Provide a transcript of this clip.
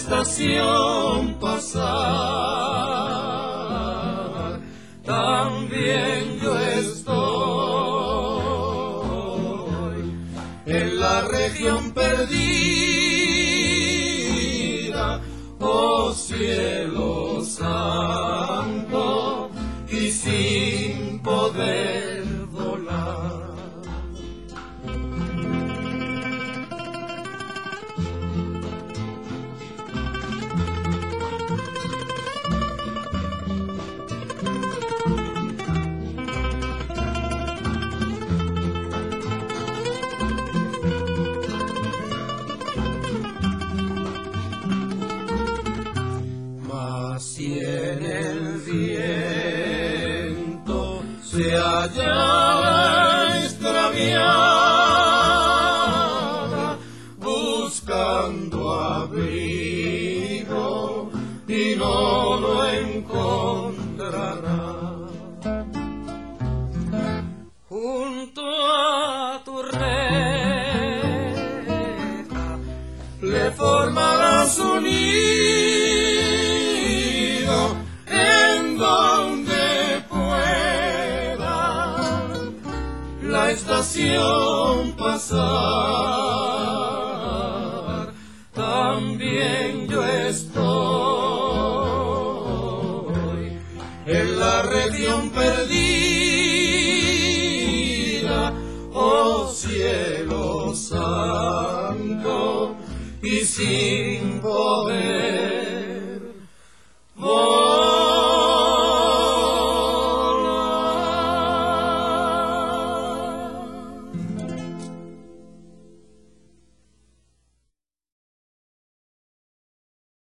estación pasar, también yo estoy en la región perdida, oh cielo santo, y sin poder volar. Si en el viento se halla extraviada, buscando abrigo y no lo encontrará. Junto a tu reja le formarás un nido en donde pueda la estación pasar, también yo estoy en la región perdida, oh cielo santo, y sin poder